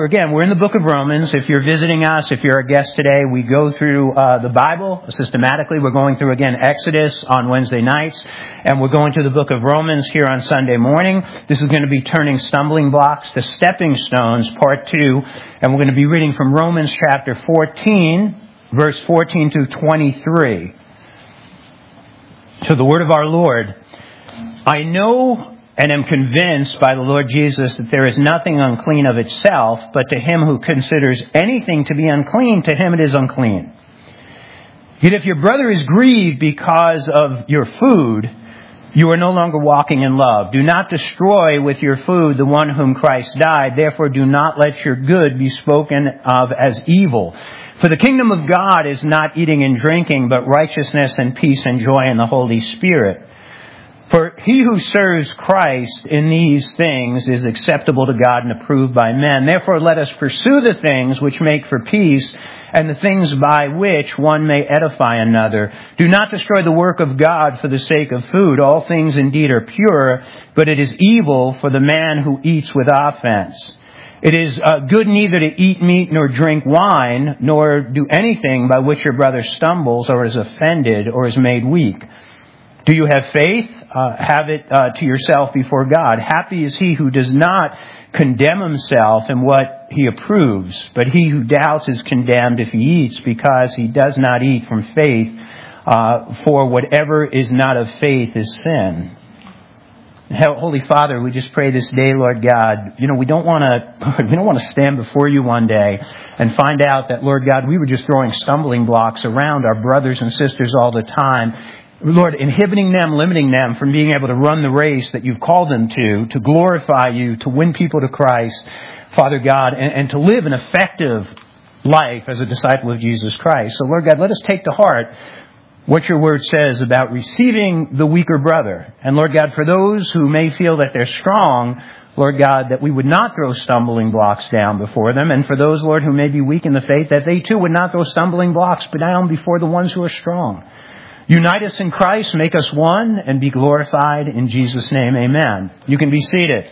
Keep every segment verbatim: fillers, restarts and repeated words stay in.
again, we're in the book of Romans. If you're visiting us, if you're a guest today, we go through uh, the Bible systematically. We're going through, again, Exodus on Wednesday nights, and we're going to the book of Romans here on Sunday morning. This is going to be Turning Stumbling Blocks to Stepping Stones, part two, and we're going to be reading from Romans chapter fourteen, verse fourteen to twenty-three. So the word of our Lord, I know and am convinced by the Lord Jesus that there is nothing unclean of itself, but to him who considers anything to be unclean, to him it is unclean. Yet if your brother is grieved because of your food, you are no longer walking in love. Do not destroy with your food the one whom Christ died. Therefore do not let your good be spoken of as evil. For the kingdom of God is not eating and drinking, but righteousness and peace and joy in the Holy Spirit. For he who serves Christ in these things is acceptable to God and approved by men. Therefore let us pursue the things which make for peace and the things by which one may edify another. Do not destroy the work of God for the sake of food. All things indeed are pure, but it is evil for the man who eats with offense. It is uh, good neither to eat meat nor drink wine, nor do anything by which your brother stumbles or is offended or is made weak. Do you have faith? Uh, have it uh, to yourself before God. Happy is he who does not condemn himself in what he approves, but he who doubts is condemned if he eats, because he does not eat from faith. Uh, for whatever is not of faith is sin. Holy Father, we just pray this day, Lord God, you know, we don't want to, we don't want to stand before you one day and find out that, Lord God, we were just throwing stumbling blocks around our brothers and sisters all the time. Lord, inhibiting them, limiting them from being able to run the race that you've called them to, to glorify you, to win people to Christ, Father God, and, and to live an effective life as a disciple of Jesus Christ. So, Lord God, let us take to heart what your word says about receiving the weaker brother. And, Lord God, for those who may feel that they're strong, Lord God, that we would not throw stumbling blocks down before them. And for those, Lord, who may be weak in the faith, that they too would not throw stumbling blocks down before the ones who are strong. Unite us in Christ, make us one, and be glorified in Jesus' name. Amen. You can be seated.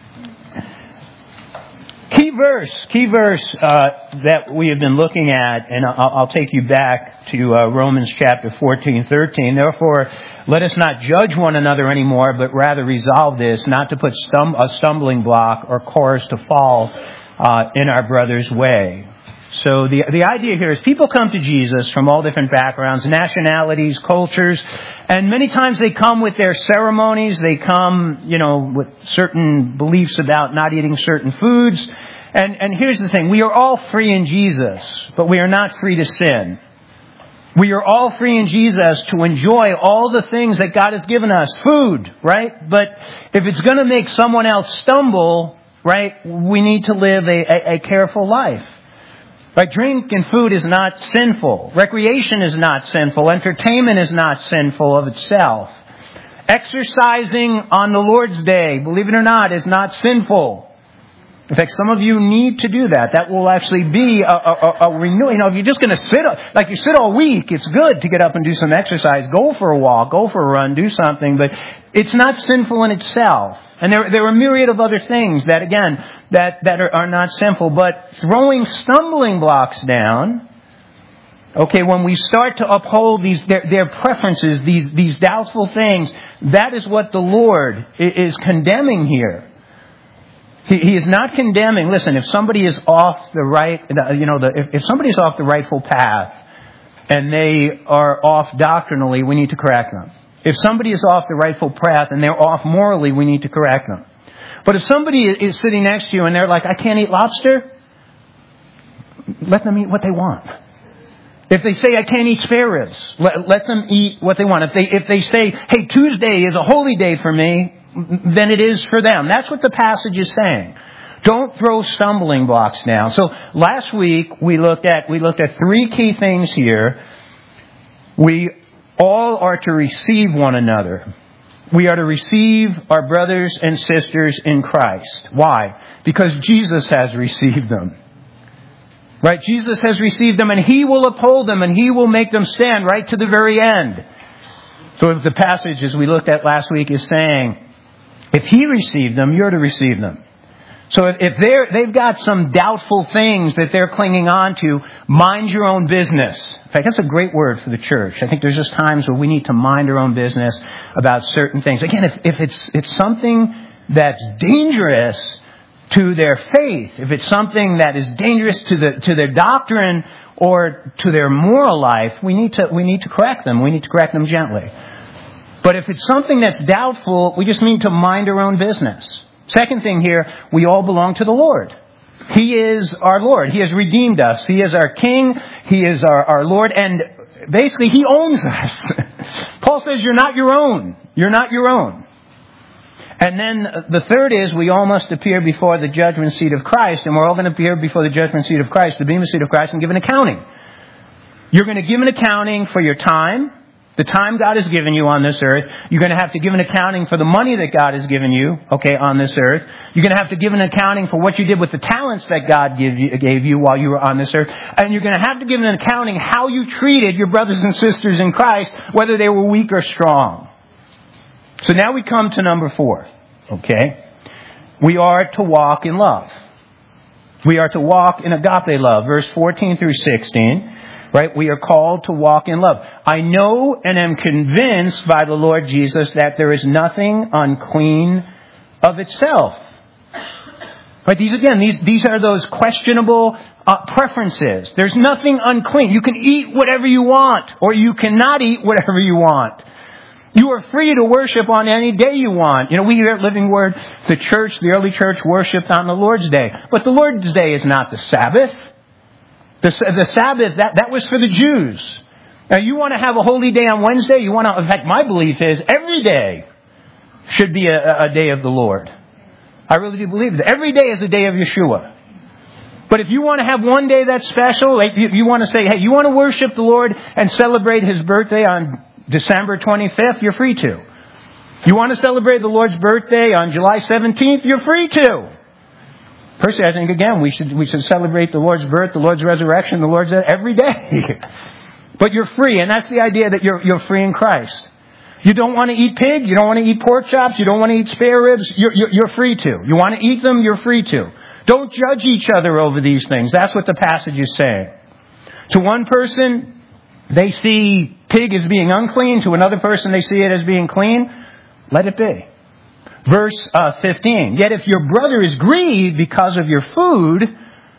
Key verse, key verse uh, that we have been looking at, and I'll, I'll take you back to uh, Romans chapter fourteen, thirteen. Therefore, let us not judge one another anymore, but rather resolve this, not to put stum- a stumbling block or cause to fall uh, in our brother's way. So the the idea here is people come to Jesus from all different backgrounds, nationalities, cultures, and many times they come with their ceremonies. They come, you know, with certain beliefs about not eating certain foods. And and here's the thing. We are all free in Jesus, but we are not free to sin. We are all free in Jesus to enjoy all the things that God has given us. Food, right? But if it's going to make someone else stumble, right, we need to live a, a, a careful life. Right? Drink and food is not sinful. Recreation is not sinful. Entertainment is not sinful of itself. Exercising on the Lord's Day, believe it or not, is not sinful. In fact, some of you need to do that. That will actually be a, a, a renewal. You know, if you're just going to sit, like you sit all week, it's good to get up and do some exercise. Go for a walk, go for a run, do something. But it's not sinful in itself. And there, there are a myriad of other things that, again, that, that are, are not sinful. But throwing stumbling blocks down, okay, when we start to uphold these their, their preferences, these, these doubtful things, that is what the Lord is condemning here. He, he is not condemning. Listen, if somebody is off the right, you know, the, if, if somebody is off the rightful path and they are off doctrinally, we need to correct them. If somebody is off the rightful path and they're off morally, we need to correct them. But if somebody is sitting next to you and they're like, I can't eat lobster, let them eat what they want. If they say, I can't eat spare ribs, let, let them eat what they want. If they, if they say, hey, Tuesday is a holy day for me, then it is for them. That's what the passage is saying. Don't throw stumbling blocks down. So last week we looked at, we looked at three key things here. We all are to receive one another. We are to receive our brothers and sisters in Christ. Why? Because Jesus has received them. Right? Jesus has received them and He will uphold them and He will make them stand right to the very end. So if the passage, as we looked at last week, is saying, if He received them, you're to receive them. So if, if they're, they've got some doubtful things that they're clinging on to, mind your own business. In fact, that's a great word for the church. I think there's just times where we need to mind our own business about certain things. Again, if, if it's, it's something that's dangerous to their faith, if it's something that is dangerous to the, to their doctrine or to their moral life, we need to, we need to correct them. We need to correct them gently. But if it's something that's doubtful, we just need to mind our own business. Second thing here, we all belong to the Lord. He is our Lord. He has redeemed us. He is our King. He is our, our Lord. And basically, He owns us. Paul says, you're not your own. You're not your own. And then the third is, we all must appear before the judgment seat of Christ. And we're all going to appear before the judgment seat of Christ, the bema seat of Christ, and give an accounting. You're going to give an accounting for your time. The time God has given you on this earth. You're going to have to give an accounting for the money that God has given you, okay, on this earth. You're going to have to give an accounting for what you did with the talents that God gave you, gave you while you were on this earth. And you're going to have to give an accounting how you treated your brothers and sisters in Christ, whether they were weak or strong. So now we come to number four, okay? We are to walk in love. We are to walk in agape love, verse fourteen through sixteen. Right? We are called to walk in love. I know and am convinced by the Lord Jesus that there is nothing unclean of itself. Right? These again, these, these are those questionable uh, preferences. There's nothing unclean. You can eat whatever you want, or you cannot eat whatever you want. You are free to worship on any day you want. You know, we here at Living Word, the church, the early church worshipped on the Lord's Day. But the Lord's Day is not the Sabbath. The, the Sabbath, that, that was for the Jews. Now, you want to have a holy day on Wednesday? You want to, in fact, my belief is every day should be a, a day of the Lord. I really do believe that. Every day is a day of Yeshua. But if you want to have one day that's special, like you, you want to say, hey, you want to worship the Lord and celebrate His birthday on December twenty-fifth, you're free to. You want to celebrate the Lord's birthday on July seventeenth, you're free to. Personally, I think, again, we should we should celebrate the Lord's birth, the Lord's resurrection, the Lord's death every day. But you're free, and that's the idea that you're you're free in Christ. You don't want to eat pig, you don't want to eat pork chops, you don't want to eat spare ribs, you're, you're, you're free to. You want to eat them, you're free to. Don't judge each other over these things. That's what the passage is saying. To one person, they see pig as being unclean. To another person, they see it as being clean. Let it be. Verse uh, fifteen, yet if your brother is grieved because of your food,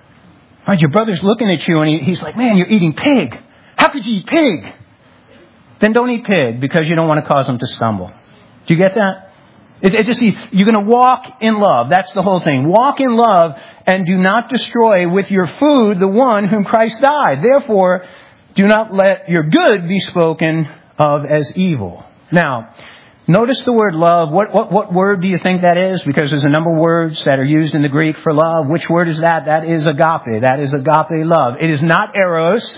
right, your brother's looking at you and he, he's like, man, you're eating pig. How could you eat pig? Then don't eat pig because you don't want to cause them to stumble. Do you get that? It, it just, you're going to walk in love. That's the whole thing. Walk in love and do not destroy with your food the one whom Christ died. Therefore, do not let your good be spoken of as evil. Now, notice the word love. What, what, what word do you think that is? Because there's a number of words that are used in the Greek for love. Which word is that? That is agape. That is agape love. It is not eros.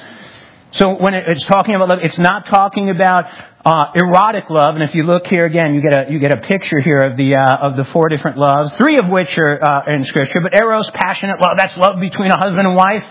So when it's talking about love, it's not talking about uh, erotic love. And if you look here again, you get a you get a picture here of the uh, of the four different loves, three of which are uh, in Scripture. But eros, passionate love, that's love between a husband and wife.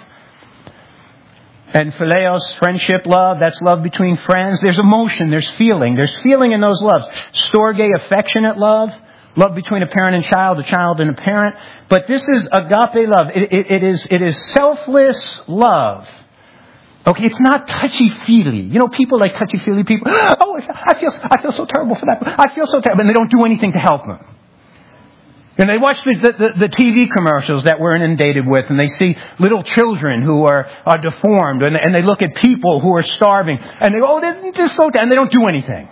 And phileos, friendship love, that's love between friends. There's emotion, there's feeling. There's feeling in those loves. Storge, affectionate love. Love between a parent and child, a child and a parent. But this is agape love. It, it, it is it is selfless love. Okay, it's not touchy-feely. You know, people like touchy-feely people. Oh, I feel I feel so terrible for that. I feel so terrible. And they don't do anything to help them. And they watch the, the, the T V commercials that we're inundated with, and they see little children who are, are deformed, and, and they look at people who are starving, and they go, oh, they're just so bad, and they don't do anything.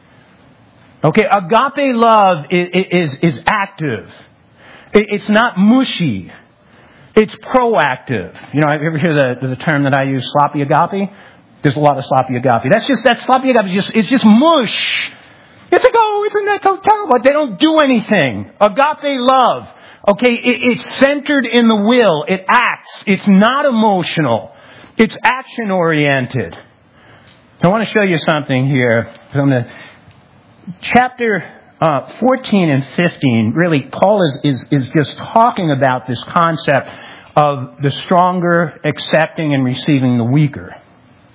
Okay, agape love is, is, is active. It's not mushy. It's proactive. You know, I ever hear the, the term that I use, sloppy agape? There's a lot of sloppy agape. That's just, that sloppy agape is just, it's just mush. It's like, oh, isn't that so terrible? They don't do anything. Agape love, okay, it, it's centered in the will. It acts. It's not emotional. It's action-oriented. I want to show you something here from the chapter uh, fourteen and fifteen. Really, Paul is, is, is just talking about this concept of the stronger accepting and receiving the weaker.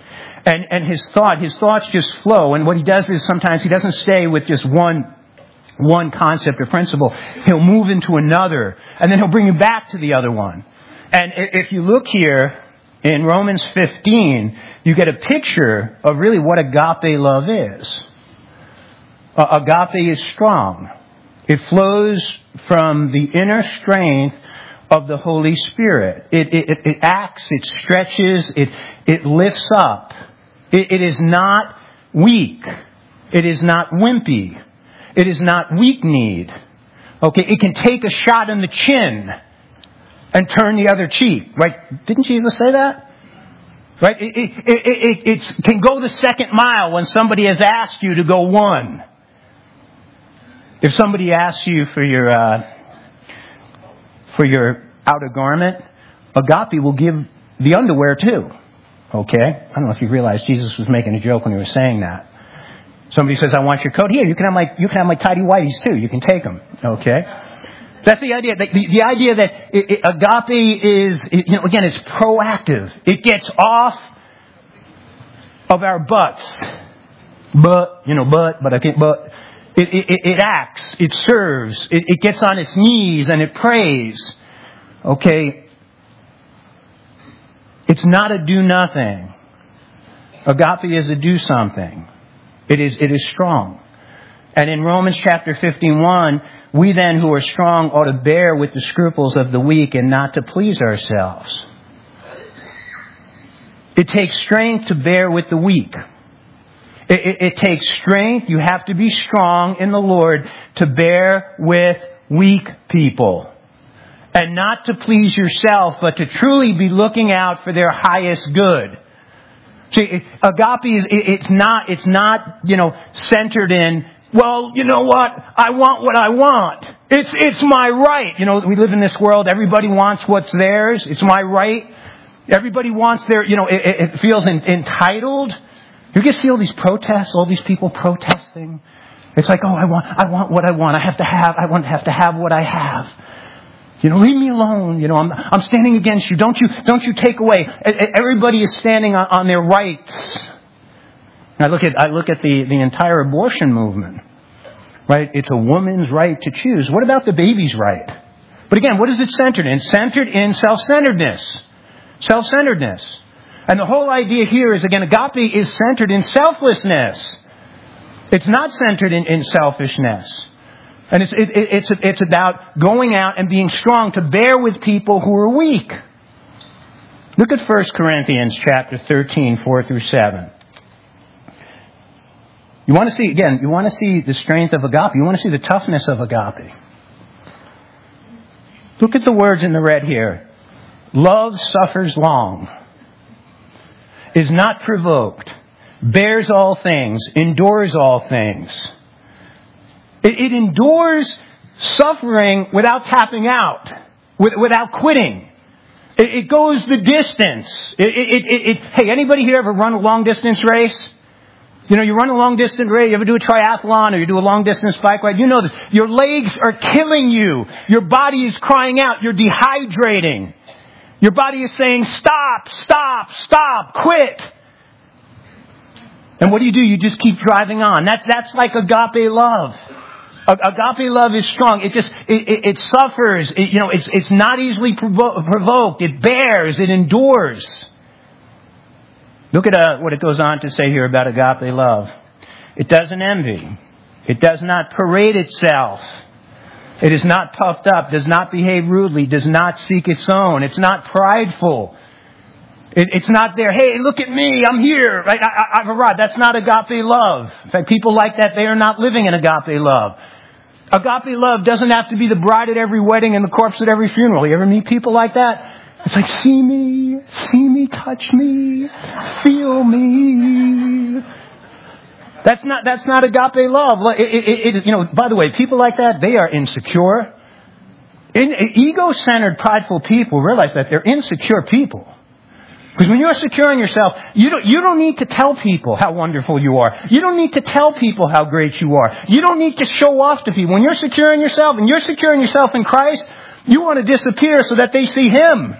And, and his thought, his thoughts just flow. And what he does is sometimes he doesn't stay with just one one concept or principle, he'll move into another, and then he'll bring you back to the other one. And if you look here in Romans fifteen, you get a picture of really what agape love is. Uh, agape is strong. It flows from the inner strength of the Holy Spirit. It, it, it acts, it stretches, it, it lifts up. It, it is not weak. It is not wimpy. It is not weak-kneed. Okay, it can take a shot in the chin and turn the other cheek. Right? Didn't Jesus say that? Right? It, it, it, it, it can go the second mile when somebody has asked you to go one. If somebody asks you for your uh, for your outer garment, agape will give the underwear too. Okay? I don't know if you realize Jesus was making a joke when he was saying that. Somebody says, I want your coat. Here, you can have my, you can have my tidy whities too. You can take them. Okay? That's the idea. The, the, the idea that it, it, agape is, it, you know, again, it's proactive. It gets off of our butts. But, you know, but, but I can't, but. It, it, it acts. It serves. It, it gets on its knees and it prays. Okay? It's not a do nothing. Agape is a do something. It is, it is strong. And in Romans chapter fifty-one, we then who are strong ought to bear with the scruples of the weak and not to please ourselves. It takes strength to bear with the weak. It, it, it takes strength. You have to be strong in the Lord to bear with weak people. And not to please yourself, but to truly be looking out for their highest good. See, agape is, it's not, it's not, you know, centered in, well, you know what? I want what I want. It's, it's my right. You know, we live in this world. Everybody wants what's theirs. It's my right. Everybody wants their, you know, it, it feels in, entitled. You can see all these protests, all these people protesting. It's like, oh, I want, I want what I want. I have to have, I want to have to have what I have. You know, leave me alone. You know, I'm, I'm standing against you. Don't you, don't you take away. Everybody is standing on, on their rights. I look at, I look at the, the entire abortion movement. Right? It's a woman's right to choose. What about the baby's right? But again, what is it centered in? It's centered in self-centeredness. Self-centeredness. And the whole idea here is, again, agape is centered in selflessness. It's not centered in, in selfishness. And it's, it, it, it's, it's about going out and being strong to bear with people who are weak. Look at First Corinthians chapter thirteen, four through seven. You want to see, again, you want to see the strength of agape. You want to see the toughness of agape. Look at the words in the red here. Love suffers long, is not provoked, bears all things, endures all things. It, it endures suffering without tapping out, with, without quitting. It, it goes the distance. It, it, it, it, hey, anybody here ever run a long distance race? You know, you run a long distance race, you ever do a triathlon or you do a long distance bike ride, you know this. Your legs are killing you. Your body is crying out. You're dehydrating. Your body is saying, stop, stop, stop, quit. And what do you do? You just keep driving on. That's, that's like agape love. Agape love is strong. It just, it, it, it suffers. It, you know, it's, it's not easily provo- provoked. It bears. It endures. Look at uh, what it goes on to say here about agape love. It doesn't envy. It does not parade itself. It is not puffed up, does not behave rudely, does not seek its own. It's not prideful. It, it's not there, hey, look at me, I'm here. Right? I, I, I've arrived. That's not agape love. In fact, people like that, they are not living in agape love. Agape love doesn't have to be the bride at every wedding and the corpse at every funeral. You ever meet people like that? It's like, see me, see me, touch me, feel me. That's not, that's not agape love. It, it, it, you know, by the way, people like that, they are insecure. In, ego-centered, prideful people realize that they're insecure people. Because when you're secure in yourself, you don't, you don't need to tell people how wonderful you are. You don't need to tell people how great you are. You don't need to show off to people. When you're secure in yourself and you're secure in yourself in Christ, you want to disappear so that they see Him.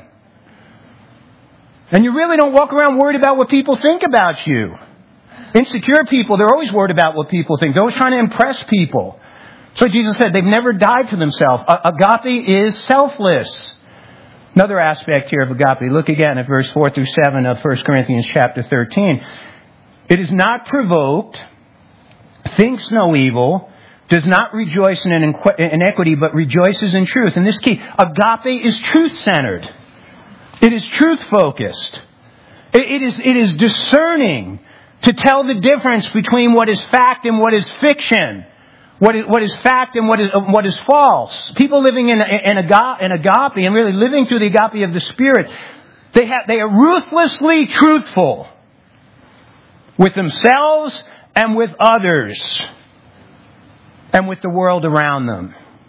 And you really don't walk around worried about what people think about you. Insecure people, they're always worried about what people think. They're always trying to impress people. So Jesus said they've never died to themselves. Agape is selfless. Another aspect here of agape. Look again at verse four through seven of First Corinthians chapter thirteen. It is not provoked, thinks no evil, does not rejoice in iniquity, but rejoices in truth. And this key, agape is truth-centered. It is truth-focused. It is, it is discerning to tell the difference between what is fact and what is fiction. What is, what is fact and what is, what is false. People living in, in, agape, in agape and really living through the agape of the Spirit, they have, they are ruthlessly truthful with themselves and with others and with the world around them.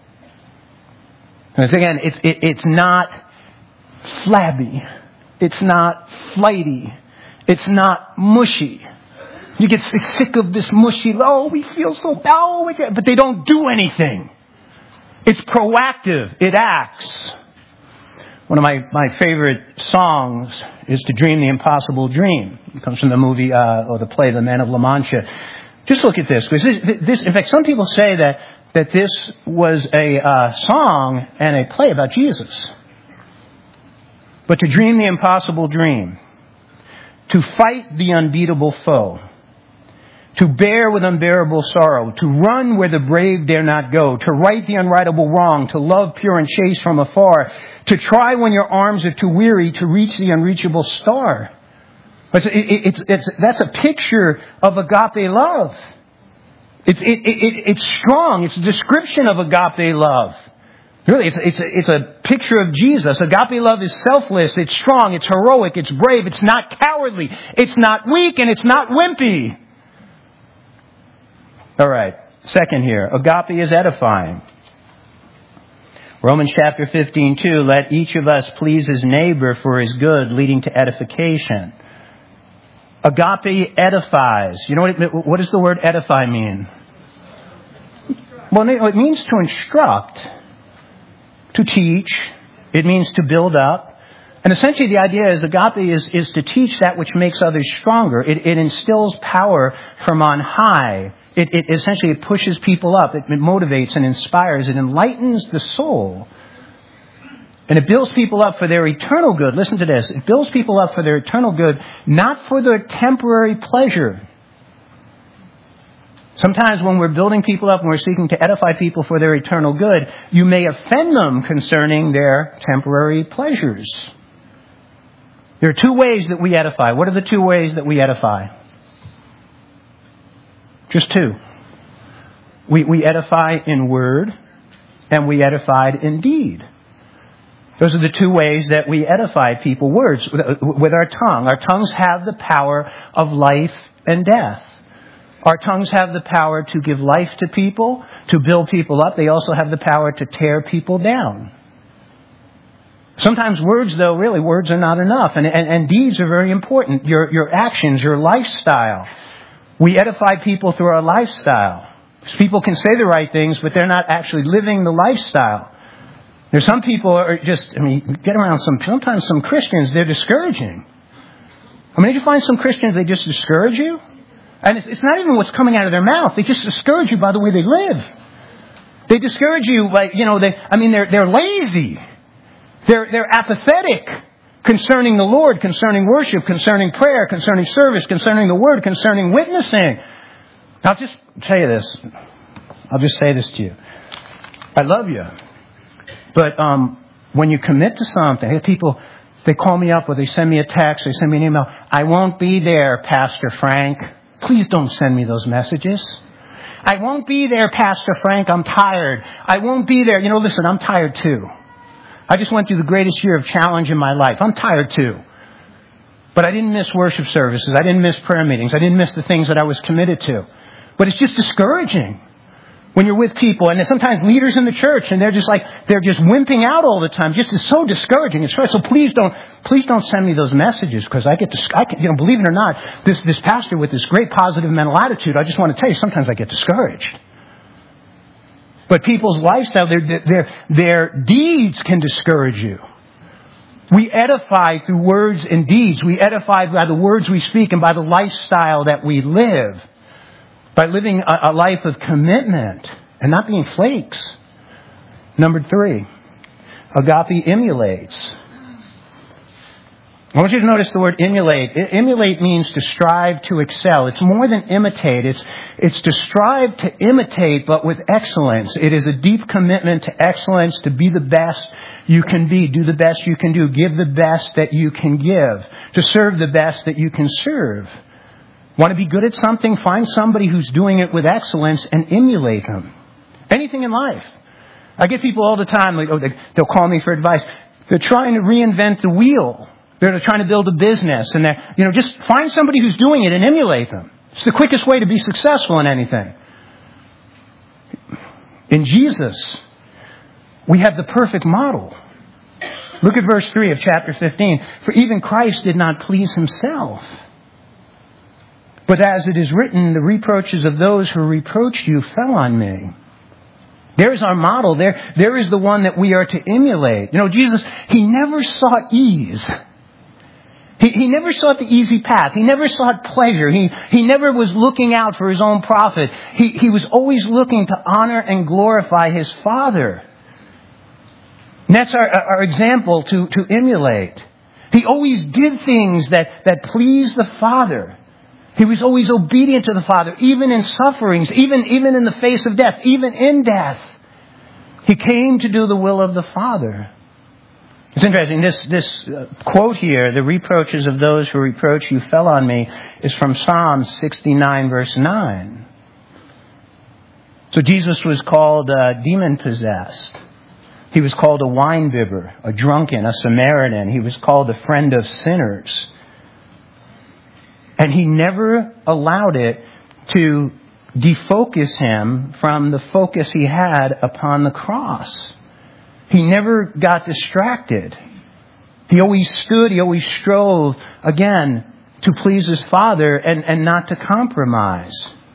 And again, it's, it, it's not flabby. It's not flighty. It's not mushy. You get sick of this mushy, oh, we feel so bad, oh, but they don't do anything. It's proactive. It acts. One of my, my favorite songs is To Dream the Impossible Dream. It comes from the movie, uh, or the play, The Man of La Mancha. Just look at this. Because this, this, in fact, some people say that, that this was a uh, song and a play about Jesus. But to dream the impossible dream, to fight the unbeatable foe, to bear with unbearable sorrow, to run where the brave dare not go, to right the unrightable wrong, to love pure and chaste from afar, to try when your arms are too weary, to reach the unreachable star. It's, it, it's, it's, that's a picture of agape love. It's, it, it, it's strong. It's a description of agape love. Really, it's, it's, a, it's a picture of Jesus. Agape love is selfless. It's strong. It's heroic. It's brave. It's not cowardly. It's not weak, and it's not wimpy. All right. Second here, agape is edifying. Romans chapter fifteen, two, let each of us please his neighbor for his good, leading to edification. Agape edifies. You know what, it, what does the word edify mean? Well, it means to instruct, to teach. It means to build up. And essentially the idea is agape is, is to teach that which makes others stronger. It, it instills power from on high. It, it essentially it pushes people up. It, it motivates and inspires. It enlightens the soul. And it builds people up for their eternal good. Listen to this. It builds people up for their eternal good, not for their temporary pleasure. Sometimes when we're building people up and we're seeking to edify people for their eternal good, you may offend them concerning their temporary pleasures. There are two ways that we edify. What are the two ways that we edify? Just two. We, we edify in word and we edify in deed. Those are the two ways that we edify people. Words, with our tongue. Our tongues have the power of life and death. Our tongues have the power to give life to people, to build people up. They also have the power to tear people down. Sometimes words, though, really, words are not enough. And, and, and deeds are very important. Your, your actions, your lifestyle. We edify people through our lifestyle. Because people can say the right things, but they're not actually living the lifestyle. There's some people are just, I mean, get around some, sometimes some Christians, they're discouraging. I mean, did you find some Christians, they just discourage you? And it's, it's not even what's coming out of their mouth. They just discourage you by the way they live. They discourage you by, you know, they, I mean, they're, they're lazy. They're, they're apathetic concerning the Lord, concerning worship, concerning prayer, concerning service, concerning the Word, concerning witnessing. I'll just tell you this. I'll just say this to you. I love you. But um, when you commit to something, I have people, they call me up or they send me a text, they send me an email. I won't be there, Pastor Frank. Please don't send me those messages. I won't be there, Pastor Frank. I'm tired. I won't be there. You know, listen, I'm tired too. I just went through the greatest year of challenge in my life. I'm tired too. But I didn't miss worship services. I didn't miss prayer meetings. I didn't miss the things that I was committed to. But it's just discouraging when you're with people. And there's sometimes leaders in the church and they're just like, they're just wimping out all the time. Just it's so discouraging. It's so please don't, please don't send me those messages because I get, dis- I can, you know, believe it or not, this, this pastor with this great positive mental attitude, I just want to tell you, sometimes I get discouraged. But people's lifestyle, their, their, their deeds can discourage you. We edify through words and deeds. We edify by the words we speak and by the lifestyle that we live. By living a, a life of commitment and not being flakes. Number three, agape emulates. I want you to notice the word emulate. Emulate means to strive to excel. It's more than imitate. It's, it's to strive to imitate, but with excellence. It is a deep commitment to excellence, to be the best you can be, do the best you can do, give the best that you can give, to serve the best that you can serve. Want to be good at something? Find somebody who's doing it with excellence and emulate them. Anything in life. I get people all the time, like, oh, they, they'll call me for advice. They're trying to reinvent the wheel. They're trying to build a business, and they're, you know, just find somebody who's doing it and emulate them. It's the quickest way to be successful in anything. In Jesus, we have the perfect model. Look at verse three of chapter fifteen. For even Christ did not please himself. But as it is written, the reproaches of those who reproached you fell on me. There's our model. There, there is the one that we are to emulate. You know, Jesus, he never sought ease. He, he never sought the easy path. He never sought pleasure. He, he never was looking out for his own profit. He, he was always looking to honor and glorify his Father. And that's our, our example to, to emulate. He always did things that, that pleased the Father. He was always obedient to the Father, even in sufferings, even, even in the face of death, even in death. He came to do the will of the Father. It's interesting, this, this uh, quote here, the reproaches of those who reproach you fell on me, is from Psalm sixty-nine, verse nine. So Jesus was called uh, demon-possessed. He was called a wine-bibber, a drunken, a Samaritan. He was called a friend of sinners. And he never allowed it to defocus him from the focus he had upon the cross. He never got distracted. He always stood, he always strove, again, to please his Father and, and not to compromise.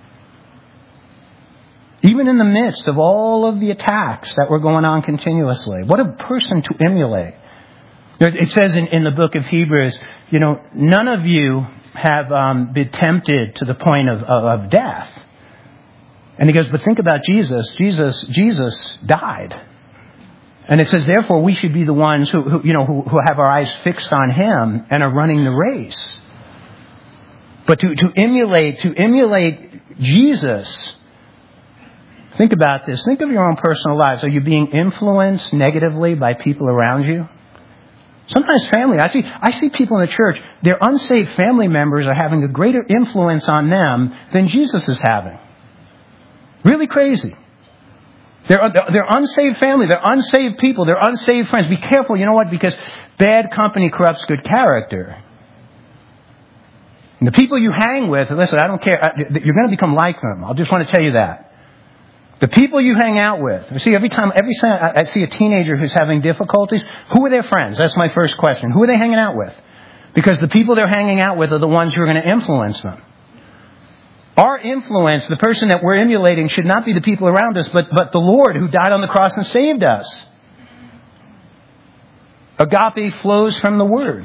Even in the midst of all of the attacks that were going on continuously. What a person to emulate. It says in, in the book of Hebrews, you know, none of you have um, been tempted to the point of, of, of death. And he goes, but think about Jesus. Jesus, Jesus died. And it says, therefore, we should be the ones who, who you know, who, who have our eyes fixed on him and are running the race. But to, to emulate, to emulate Jesus, think about this. Think of your own personal lives. Are you being influenced negatively by people around you? Sometimes family. I see, I see people in the church, their unsaved family members are having a greater influence on them than Jesus is having. Really crazy. They're, they're unsaved family. They're unsaved people. They're unsaved friends. Be careful. You know what? Because bad company corrupts good character. And the people you hang with, listen, I don't care. You're going to become like them. I just want to tell you that. The people you hang out with. You see, every time, every time I see a teenager who's having difficulties, who are their friends? That's my first question. Who are they hanging out with? Because the people they're hanging out with are the ones who are going to influence them. Our influence, the person that we're emulating, should not be the people around us, but, but the Lord who died on the cross and saved us. Agape flows from the Word.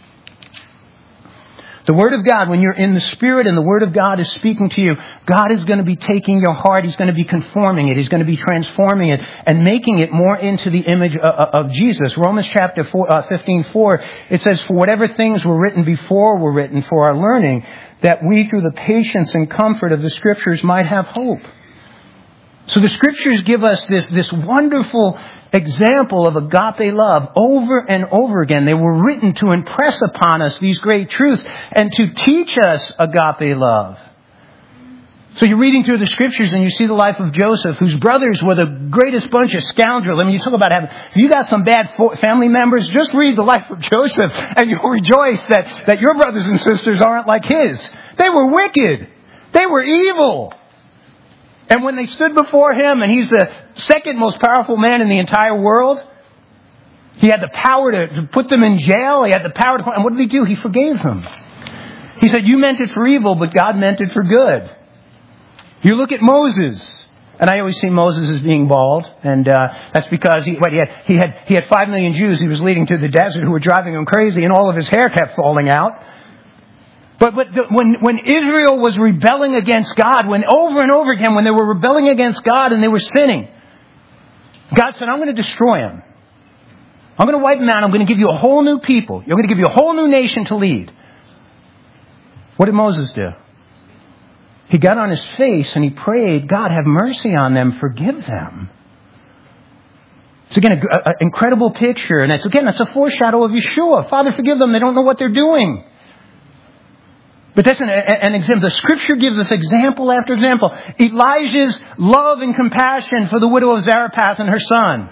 The Word of God, when you're in the Spirit and the Word of God is speaking to you, God is going to be taking your heart, He's going to be conforming it, He's going to be transforming it and making it more into the image of Jesus. Romans chapter fifteen four, it says, for whatever things were written before were written for our learning, that we through the patience and comfort of the Scriptures might have hope. So the Scriptures give us this, this wonderful example of agape love over and over again. They were written to impress upon us these great truths and to teach us agape love. So you're reading through the Scriptures and you see the life of Joseph, whose brothers were the greatest bunch of scoundrels. I mean, you talk about having, if you got some bad family members, just read the life of Joseph and you'll rejoice that, that your brothers and sisters aren't like his. They were wicked. They were evil. And when they stood before him, and he's the second most powerful man in the entire world, he had the power to, to put them in jail. He had the power to... And what did he do? He forgave them. He said, you meant it for evil, but God meant it for good. You look at Moses. And I always see Moses as being bald. And uh, that's because he, what, he, had, he, had, he had five million Jews he was leading to the desert who were driving him crazy, and all of his hair kept falling out. But, but the, when, when Israel was rebelling against God, when over and over again, when they were rebelling against God and they were sinning, God said, I'm going to destroy them. I'm going to wipe them out. I'm going to give you a whole new people. I'm going to give you a whole new nation to lead. What did Moses do? He got on his face and he prayed, God, have mercy on them. Forgive them. It's again an incredible picture. And it's again, it's a foreshadow of Yeshua. Father, forgive them. They don't know what they're doing. But that's an, an example. The Scripture gives us example after example. Elijah's love and compassion for the widow of Zarephath and her son.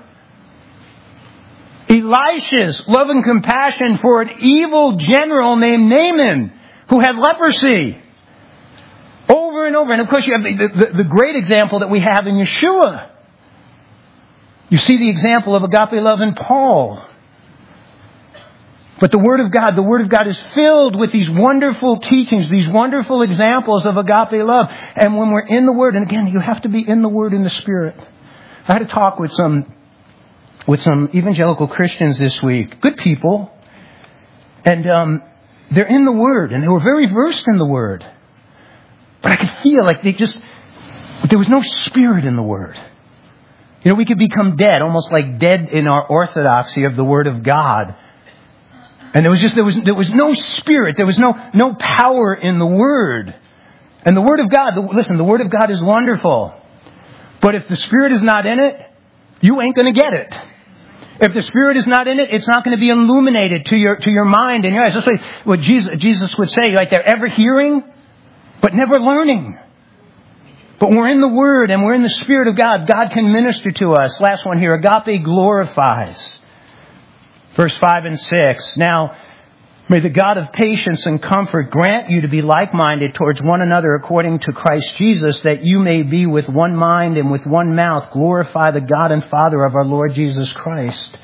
Elisha's love and compassion for an evil general named Naaman who had leprosy. Over and over. And of course you have the, the, the great example that we have in Yeshua. You see the example of agape love in Paul. But the Word of God, the Word of God is filled with these wonderful teachings, these wonderful examples of agape love. And when we're in the Word, and again, you have to be in the Word in the Spirit. I had a talk with some, with some evangelical Christians this week. Good people. And um, they're in the Word, and they were very versed in the Word. But I could feel like they just, there was no spirit in the Word. You know, we could become dead, almost like dead in our orthodoxy of the Word of God. And there was just, there was, there was no spirit. There was no, no power in the Word. And the Word of God, the, listen, the Word of God is wonderful. But if the Spirit is not in it, you ain't going to get it. If the Spirit is not in it, it's not going to be illuminated to your, to your mind and your eyes. That's what Jesus, Jesus would say, like they're ever hearing, but never learning. But we're in the Word and we're in the Spirit of God. God can minister to us. Last one here, agape glorifies. Verse five and six. Now, may the God of patience and comfort grant you to be like-minded towards one another according to Christ Jesus, that you may be with one mind and with one mouth glorify the God and Father of our Lord Jesus Christ.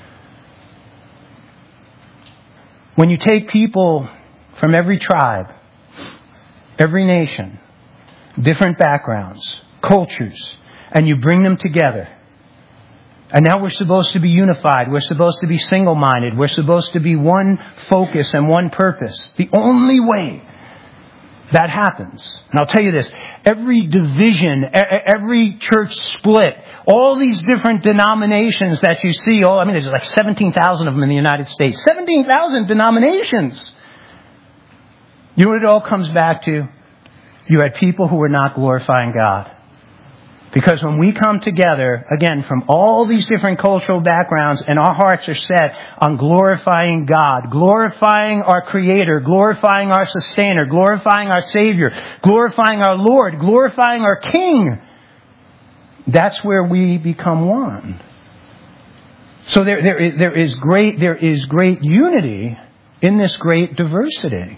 When you take people from every tribe, every nation, different backgrounds, cultures, and you bring them together, and now we're supposed to be unified. We're supposed to be single-minded. We're supposed to be one focus and one purpose. The only way that happens, and I'll tell you this, every division, every church split, all these different denominations that you see, oh, I mean, there's like seventeen thousand of them in the United States. seventeen thousand denominations. You know what it all comes back to? You had people who were not glorifying God. Because when we come together, again, from all these different cultural backgrounds, and our hearts are set on glorifying God, glorifying our Creator, glorifying our Sustainer, glorifying our Savior, glorifying our Lord, glorifying our King, that's where we become one. So there, there, is, there is great, there is great unity in this great diversity.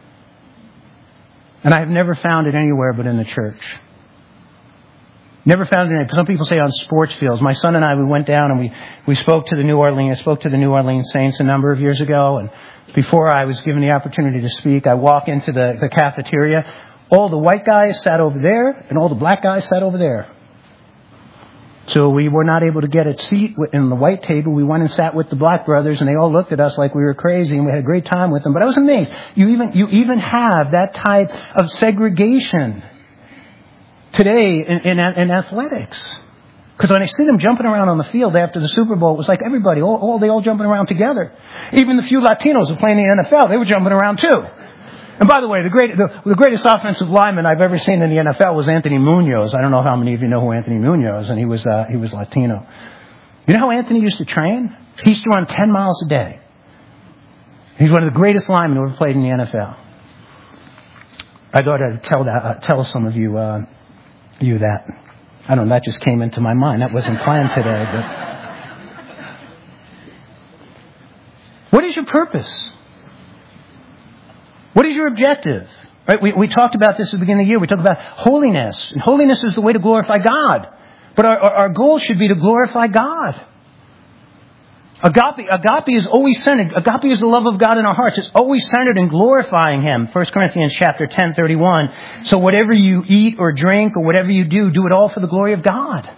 And I have never found it anywhere but in the church. Never found it. Some people say on sports fields. My son and I, we went down and we, we spoke to the New Orleans, I spoke to the New Orleans Saints a number of years ago. And before I was given the opportunity to speak, I walk into the, the cafeteria. All the white guys sat over there and all the black guys sat over there. So we were not able to get a seat in the white table. We went and sat with the black brothers and they all looked at us like we were crazy and we had a great time with them. But I was amazed. You even, you even have that type of segregation today in, in, in athletics. Because when I see them jumping around on the field after the Super Bowl, it was like everybody, all, all they all jumping around together. Even the few Latinos who play in the N F L, they were jumping around too. And by the way, the, great, the, the greatest offensive lineman I've ever seen in the N F L was Anthony Munoz. I don't know how many of you know who Anthony Munoz is, and he was uh, he was Latino. You know how Anthony used to train? He used to run ten miles a day. He's one of the greatest linemen who ever played in the N F L. I thought I'd tell that, uh, tell some of you. Uh, You that. I don't know, that just came into my mind. That wasn't planned today, but what is your purpose? What is your objective? Right? We, we talked about this at the beginning of the year. We talked about holiness. And holiness is the way to glorify God. But our, our, our goal should be to glorify God. Agape, agape is always centered. Agape is the love of God in our hearts. It's always centered in glorifying Him. First Corinthians chapter ten, thirty-one. So whatever you eat or drink or whatever you do, do it all for the glory of God.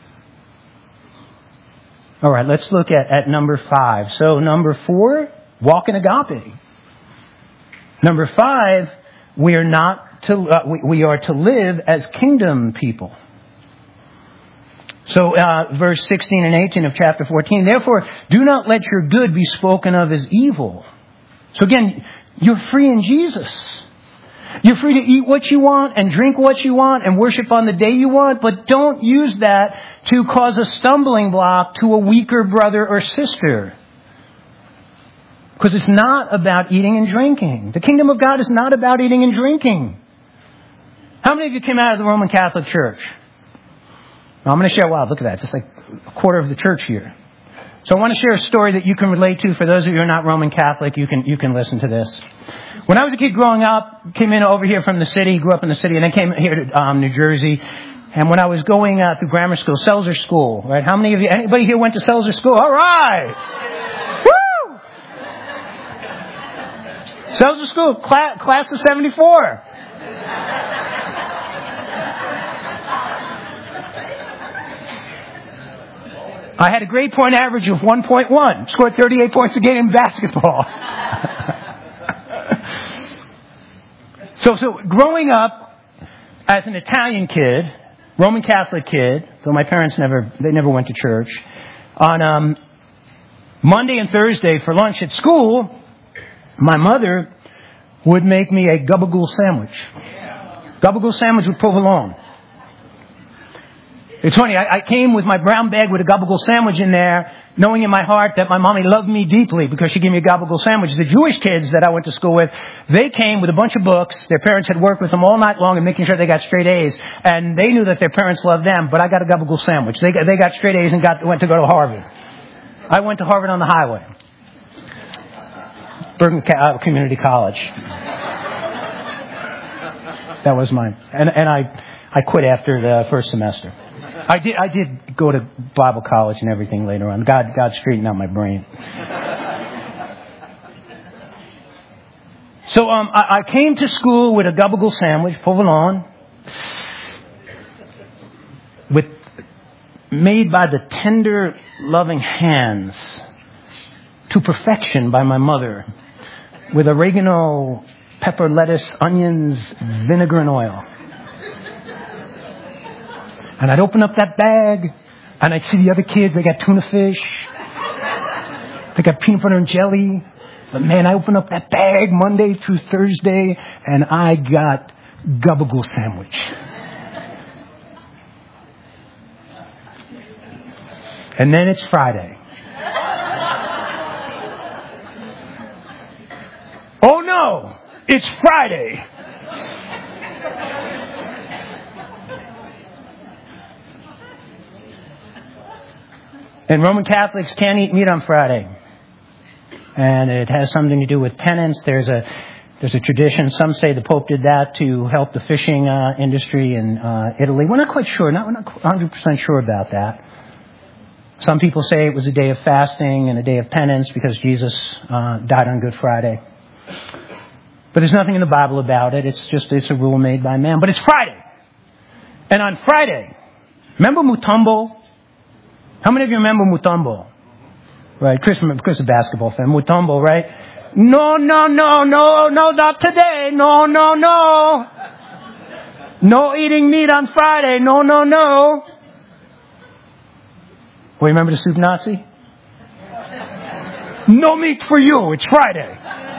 All right, let's look at, at number five. So number four, walk in agape. Number five, we are not to uh, we, we are to live as kingdom people. So, uh, verse sixteen and eighteen of chapter fourteen, therefore, do not let your good be spoken of as evil. So again, you're free in Jesus. You're free to eat what you want and drink what you want and worship on the day you want, but don't use that to cause a stumbling block to a weaker brother or sister. Because it's not about eating and drinking. The kingdom of God is not about eating and drinking. How many of you came out of the Roman Catholic Church? Now, I'm going to share, wow, look at that, just like a quarter of the church here. So I want to share a story that you can relate to. For those of you who are not Roman Catholic, you can you can listen to this. When I was a kid growing up, came in over here from the city, grew up in the city, and I came here to um, New Jersey. And when I was going uh, through grammar school, Selzer School, right? How many of you, anybody here went to Selzer School? All right! Woo! Selzer School, class, class of seventy-four. I had a grade point average of one point one. Scored thirty-eight points a game in basketball. so, so growing up as an Italian kid, Roman Catholic kid, though my parents never, they never went to church, on um, Monday and Thursday for lunch at school, my mother would make me a gabagool sandwich. Gabagool sandwich with provolone. It's funny, I, I came with my brown bag with a gabagool sandwich in there, knowing in my heart that my mommy loved me deeply because she gave me a gabagool sandwich. The Jewish kids that I went to school with, they came with a bunch of books. Their parents had worked with them all night long and making sure they got straight A's. And they knew that their parents loved them, but I got a gabagool sandwich. They got, they got straight A's and got went to go to Harvard. I went to Harvard on the highway. Bergen uh, Community College. That was mine. And, and I, I quit after the first semester. I did. I did go to Bible college and everything later on. God, God straightened out my brain. So um, I, I came to school with a gabagool sandwich, provolone, with made by the tender, loving hands to perfection by my mother, with oregano, pepper, lettuce, onions, vinegar, and oil. And I'd open up that bag, and I'd see the other kids. They got tuna fish. They got peanut butter and jelly. But man, I opened up that bag Monday through Thursday, and I got gabagool sandwich. And then it's Friday. Oh no, it's Friday. And Roman Catholics can't eat meat on Friday. And it has something to do with penance. There's a there's a tradition. Some say the Pope did that to help the fishing uh, industry in uh, Italy. We're not quite sure. Not, we're not one hundred percent sure about that. Some people say it was a day of fasting and a day of penance because Jesus uh, died on Good Friday. But there's nothing in the Bible about it. It's just it's a rule made by man. But it's Friday. And on Friday, remember Mutombo? How many of you remember Mutombo? Right, Chris, Chris is a basketball fan. Mutombo, right? No, no, no, no, no, not today. No, no, no. No eating meat on Friday. No, no, no. Well, you remember the soup Nazi? No meat for you. It's Friday.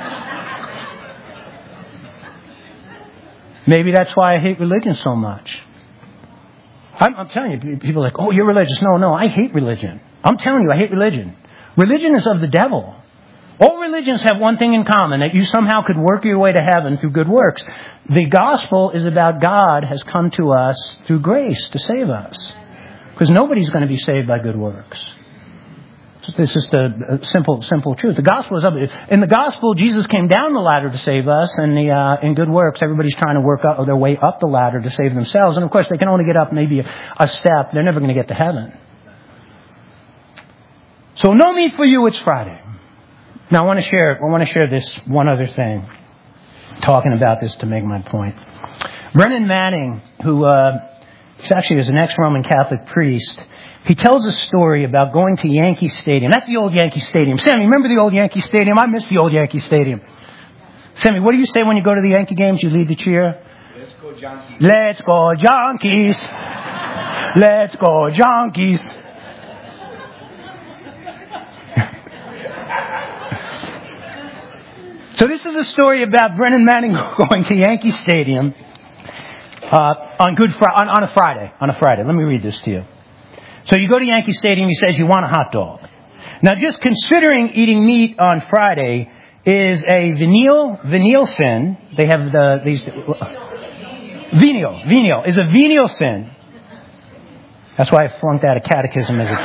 Maybe that's why I hate religion so much. I'm, I'm telling you, people are like, oh, you're religious. No, no, I hate religion. I'm telling you, I hate religion. Religion is of the devil. All religions have one thing in common, that you somehow could work your way to heaven through good works. The gospel is about God has come to us through grace to save us. Because nobody's going to be saved by good works. It's just a, a simple, simple truth. The gospel is up. In the gospel, Jesus came down the ladder to save us, and the, uh, in good works, everybody's trying to work up, their way up the ladder to save themselves. And of course, they can only get up maybe a, a step. They're never going to get to heaven. So, no meat for you. It's Friday. Now, I want to share. I want to share this one other thing. Talking about this to make my point. Brennan Manning, who uh, actually is an ex-Roman Catholic priest. He tells a story about going to Yankee Stadium. That's the old Yankee Stadium. Sam, you remember the old Yankee Stadium? I miss the old Yankee Stadium. Sammy, what do you say when you go to the Yankee games? You lead the cheer? Let's go, Yankees. Let's go, Yankees. Let's go, Yankees. So this is a story about Brennan Manning going to Yankee Stadium uh, on Good Fri- on, on a Friday. On a Friday. Let me read this to you. So you go to Yankee Stadium. He says you want a hot dog. Now, just considering eating meat on Friday is a venial venial sin. They have the these venial venial is a venial sin. That's why I flunked out of catechism as a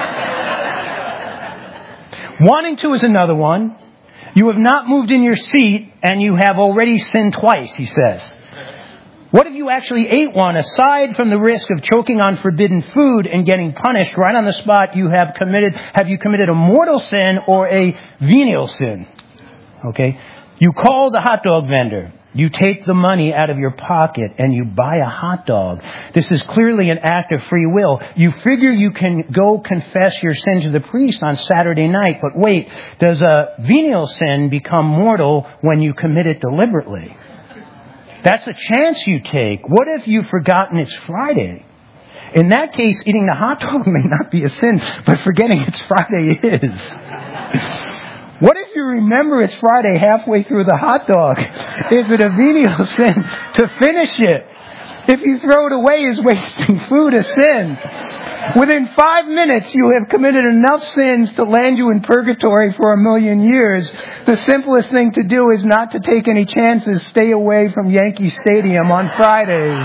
kid. Wanting to is another one. You have not moved in your seat, and you have already sinned twice, he says. What if you actually ate one? Aside from the risk of choking on forbidden food and getting punished right on the spot, you have committed, have you committed a mortal sin or a venial sin? Okay? You call the hot dog vendor. You take the money out of your pocket and you buy a hot dog. This is clearly an act of free will. You figure you can go confess your sin to the priest on Saturday night, but wait, does a venial sin become mortal when you commit it deliberately? That's a chance you take. What if you've forgotten it's Friday? In that case, eating the hot dog may not be a sin, but forgetting it's Friday is. What if you remember it's Friday halfway through the hot dog? Is it a venial sin to finish it? If you throw it away, is wasting food a sin? Within five minutes, you have committed enough sins to land you in purgatory for a million years. The simplest thing to do is not to take any chances. Stay away from Yankee Stadium on Fridays.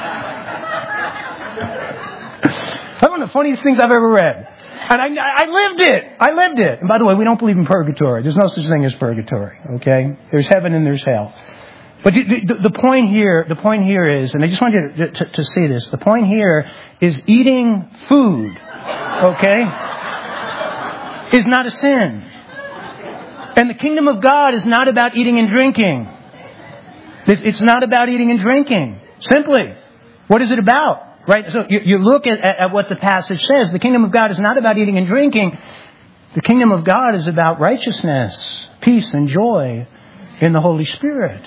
That's one of the funniest things I've ever read. And I, I lived it. I lived it. And by the way, we don't believe in purgatory. There's no such thing as purgatory. Okay? There's heaven and there's hell. But the, the, the point here, the point here is, and I just want you to, to, to see this. The point here is eating food, okay, is not a sin. And the kingdom of God is not about eating and drinking. It's not about eating and drinking. Simply, what is it about? Right? So you, you look at, at what the passage says. The kingdom of God is not about eating and drinking. The kingdom of God is about righteousness, peace, and joy in the Holy Spirit.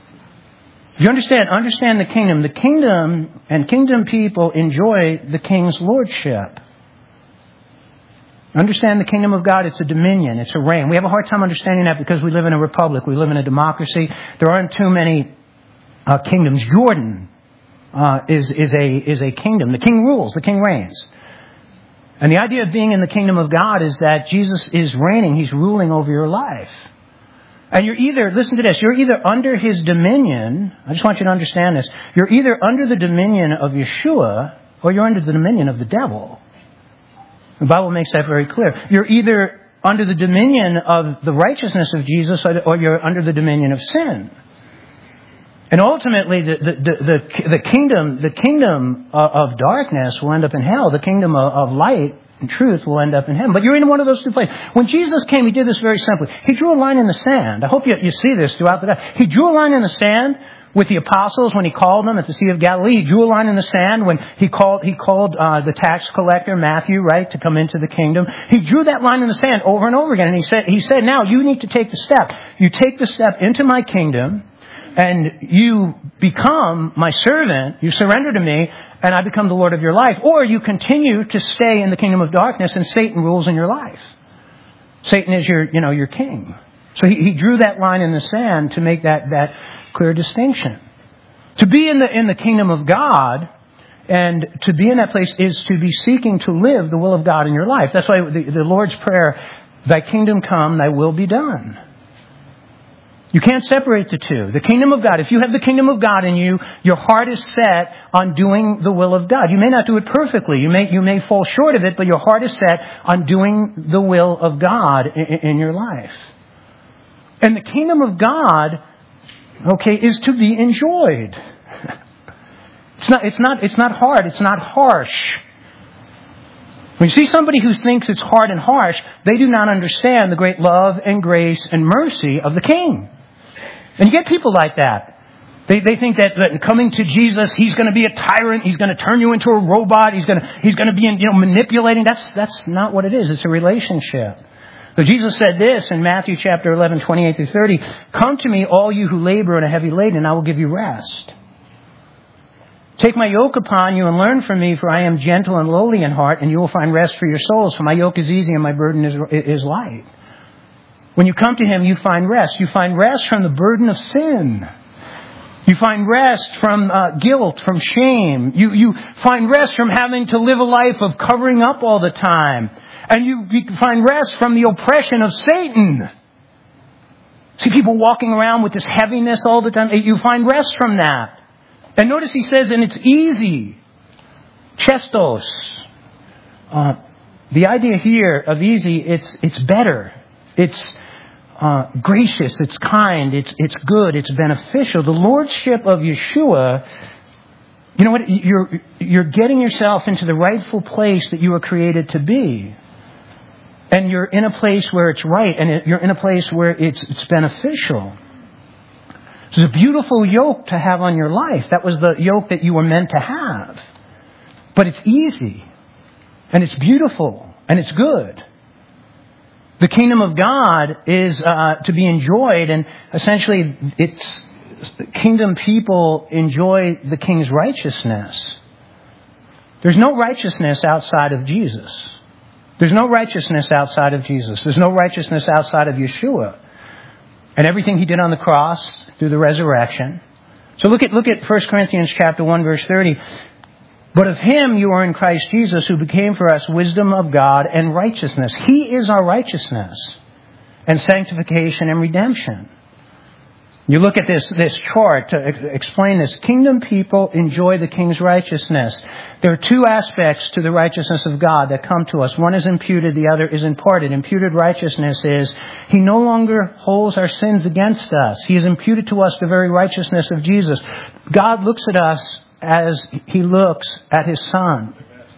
If you understand, understand the kingdom. The kingdom and kingdom people enjoy the king's lordship. Understand the kingdom of God, it's a dominion, it's a reign. We have a hard time understanding that because we live in a republic, we live in a democracy. There aren't too many uh, kingdoms. Jordan uh, is, is, a, is a kingdom. The king rules, the king reigns. And the idea of being in the kingdom of God is that Jesus is reigning, He's ruling over your life. And you're either, listen to this, you're either under His dominion, I just want you to understand this, you're either under the dominion of Yeshua or you're under the dominion of the devil. The Bible makes that very clear. You're either under the dominion of the righteousness of Jesus or you're under the dominion of sin. And ultimately, the, the, the, the kingdom, the kingdom of darkness will end up in hell. The kingdom of light and truth will end up in heaven. But you're in one of those two places. When Jesus came, He did this very simply. He drew a line in the sand. I hope you, you see this throughout the day. He drew a line in the sand with the apostles when He called them at the Sea of Galilee. He drew a line in the sand when He called He called uh, the tax collector, Matthew, right, to come into the kingdom. He drew that line in the sand over and over again. And He said, He said, now you need to take the step. You take the step into my kingdom and you become my servant. You surrender to me and I become the Lord of your life. Or you continue to stay in the kingdom of darkness and Satan rules in your life. Satan is your, you know, your king. So he, he drew that line in the sand to make that, that clear distinction. To be in the, in the kingdom of God and to be in that place is to be seeking to live the will of God in your life. That's why the, the Lord's Prayer, Thy kingdom come, Thy will be done. You can't separate the two. The kingdom of God, if you have the kingdom of God in you, your heart is set on doing the will of God. You may not do it perfectly. You may, you may fall short of it, but your heart is set on doing the will of God in, in your life. And the kingdom of God, okay, is to be enjoyed. It's not, it's not, it's not hard. It's not harsh. When you see somebody who thinks it's hard and harsh, they do not understand the great love and grace and mercy of the King. And you get people like that. They they think that, that coming to Jesus, He's going to be a tyrant. He's going to turn you into a robot. He's going to he's going to be you know manipulating. That's that's not what it is. It's a relationship. So Jesus said this in Matthew chapter eleven, twenty-eight through thirty, "Come to me, all you who labor and are heavy laden, and I will give you rest. Take my yoke upon you and learn from me, for I am gentle and lowly in heart, and you will find rest for your souls. For my yoke is easy and my burden is, is light." When you come to Him, you find rest. You find rest from the burden of sin. You find rest from uh, guilt, from shame. You, you find rest from having to live a life of covering up all the time. And you, you find rest from the oppression of Satan. See people walking around with this heaviness all the time. You find rest from that. And notice he says, and it's easy. Chestos. Uh, the idea here of easy, it's it's better. It's uh, gracious. It's kind. It's it's good. It's beneficial. The lordship of Yeshua, you know what? You're you're getting yourself into the rightful place that you were created to be. And you're in a place where it's right. And you're in a place where it's it's beneficial. It's a beautiful yoke to have on your life. That was the yoke that you were meant to have. But it's easy. And it's beautiful. And it's good. The kingdom of God is uh, to be enjoyed. And essentially, it's kingdom people enjoy the king's righteousness. There's no righteousness outside of Jesus. There's no righteousness outside of Jesus. There's no righteousness outside of Yeshua. And everything He did on the cross through the resurrection. So look at look at First Corinthians chapter one, verse thirty. "But of Him you are in Christ Jesus, who became for us wisdom of God and righteousness." He is our righteousness and sanctification and redemption. You look at this, this chart to explain this. Kingdom people enjoy the king's righteousness. There are two aspects to the righteousness of God that come to us. One is imputed, the other is imparted. Imputed righteousness is He no longer holds our sins against us. He has imputed to us the very righteousness of Jesus. God looks at us as He looks at His Son.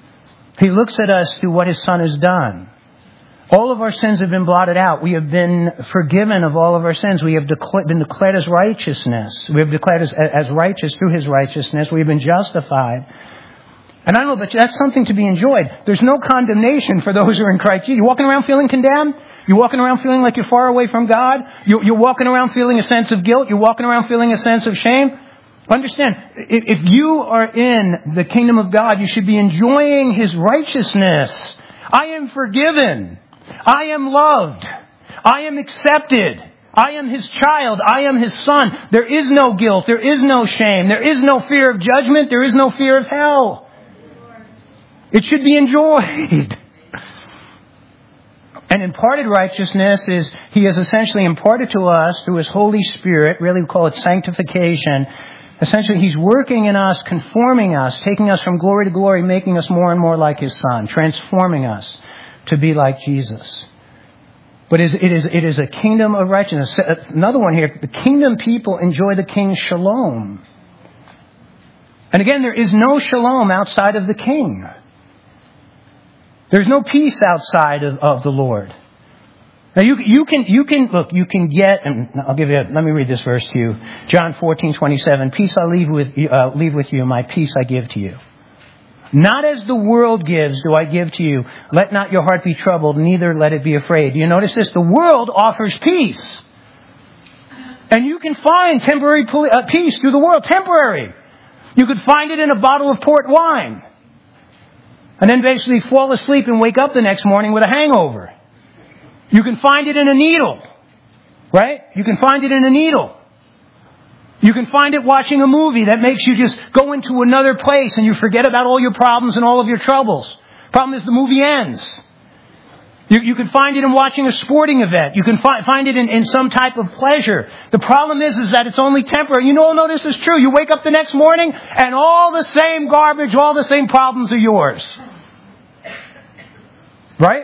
He looks at us through what His Son has done. All of our sins have been blotted out. We have been forgiven of all of our sins. We have decla- been declared as righteousness. We have declared as, as righteous through His righteousness. We have been justified. And I know, but that's something to be enjoyed. There's no condemnation for those who are in Christ Jesus. You're walking around feeling condemned? You're walking around feeling like you're far away from God? You're, you're walking around feeling a sense of guilt? You're walking around feeling a sense of shame? Understand, if, if you are in the kingdom of God, you should be enjoying His righteousness. I am forgiven. I am loved. I am accepted. I am His child. I am His son. There is no guilt. There is no shame. There is no fear of judgment. There is no fear of hell. It should be enjoyed. And imparted righteousness is He has essentially imparted to us through His Holy Spirit. Really we call it sanctification. Essentially He's working in us, conforming us, taking us from glory to glory, making us more and more like His Son, transforming us to be like Jesus. But it is, it is a kingdom of righteousness. Another one here, the kingdom people enjoy the king's shalom. And again, there is no shalom outside of the king. There's no peace outside of, of the Lord. Now you, you can, you can, look, you can get, and I'll give you, a, let me read this verse to you. John fourteen twenty-seven, "Peace I leave with you, uh, leave with you, my peace I give to you. Not as the world gives do I give to you. Let not your heart be troubled, neither let it be afraid." Do you notice this? The world offers peace. And you can find temporary peace through the world. Temporary. You could find it in a bottle of port wine. And then basically fall asleep and wake up the next morning with a hangover. You can find it in a needle. Right? You can find it in a needle. You can find it watching a movie that makes you just go into another place and you forget about all your problems and all of your troubles. Problem is the movie ends. You, you can find it in watching a sporting event. You can fi- find it in, in some type of pleasure. The problem is, is that it's only temporary. You all know this is true. You wake up the next morning and all the same garbage, all the same problems are yours. Right?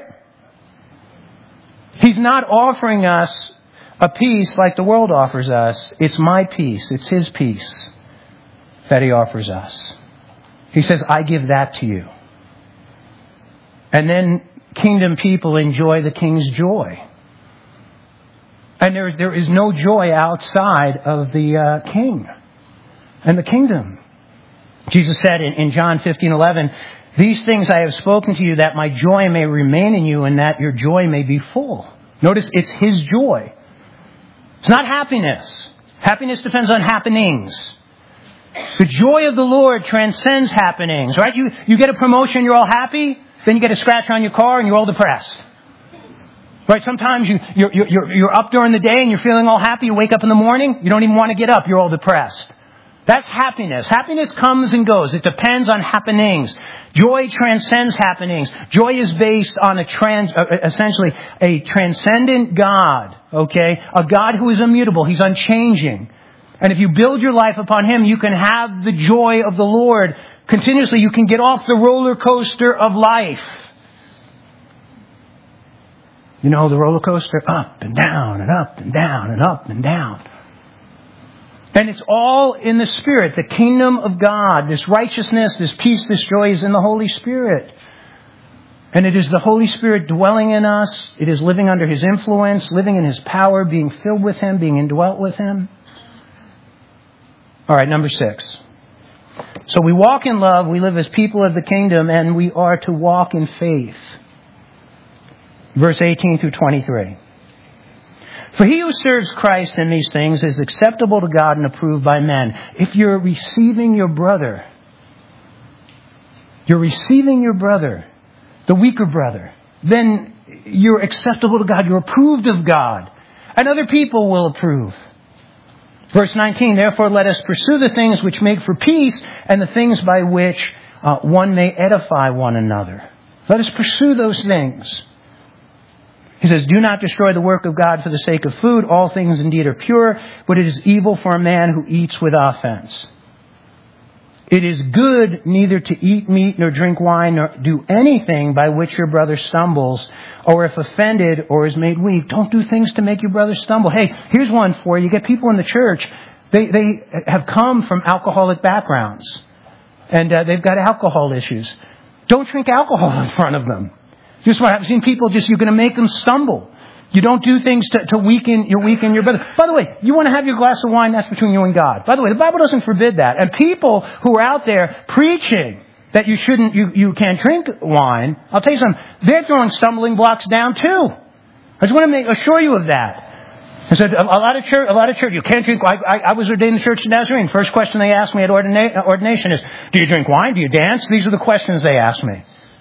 He's not offering us a peace like the world offers us. It's my peace. It's His peace that He offers us. He says, I give that to you. And then kingdom people enjoy the king's joy. And there, there is no joy outside of the uh, king and the kingdom. Jesus said in, in John fifteen eleven, "These things I have spoken to you that my joy may remain in you and that your joy may be full." Notice it's His joy. It's not happiness. Happiness depends on happenings. The joy of the Lord transcends happenings, right? You, you get a promotion, you're all happy. Then you get a scratch on your car and you're all depressed. Right? Sometimes you, you're, you're, you're up during the day and you're feeling all happy. You wake up in the morning, you don't even want to get up. You're all depressed. That's happiness. Happiness comes and goes. It depends on happenings. Joy transcends happenings. Joy is based on a trans, uh, essentially a transcendent God. Okay? A God who is immutable. He's unchanging. And if you build your life upon Him, you can have the joy of the Lord continuously. You can get off the roller coaster of life. You know, the roller coaster, up and down and up and down and up and down. And it's all in the Spirit, the kingdom of God. This righteousness, this peace, this joy is in the Holy Spirit. And it is the Holy Spirit dwelling in us. It is living under His influence, living in His power, being filled with Him, being indwelt with Him. All right, number six. So we walk in love, we live as people of the kingdom, and we are to walk in faith. Verse eighteen through twenty-three. For he who serves Christ in these things is acceptable to God and approved by men. If you're receiving your brother, you're receiving your brother, the weaker brother, then you're acceptable to God, you're approved of God, and other people will approve. Verse nineteen, therefore let us pursue the things which make for peace and the things by which uh, one may edify one another. Let us pursue those things. He says, do not destroy the work of God for the sake of food. All things indeed are pure, but it is evil for a man who eats with offense. It is good neither to eat meat nor drink wine nor do anything by which your brother stumbles, or if offended or is made weak. Don't do things to make your brother stumble. Hey, here's one for you. You get people in the church, they, they have come from alcoholic backgrounds, and uh, they've got alcohol issues. Don't drink alcohol in front of them. Just what I've seen people just, you're going to make them stumble. You don't do things to, to weaken, you weaken your brother. By the way, you want to have your glass of wine, that's between you and God. By the way, the Bible doesn't forbid that. And people who are out there preaching that you shouldn't, you, you can't drink wine, I'll tell you something, they're throwing stumbling blocks down too. I just want to make, assure you of that. I said, a, a lot of church, a lot of church, you can't drink, I, I, I was ordained in the Church of Nazarene. First question they asked me at ordina- ordination is, do you drink wine? Do you dance? These are the questions they asked me.